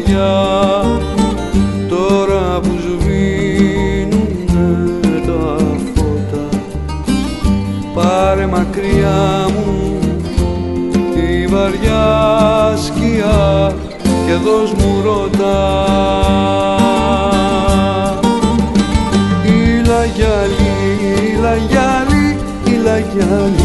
βοριά, τώρα που σβήνουνε τα φώτα, πάρε μακριά μου τη βαριά σκιά και δώσ' μου ρώτα. Ήλα γυάλι, ήλα γυάλι, ήλα γυάλι,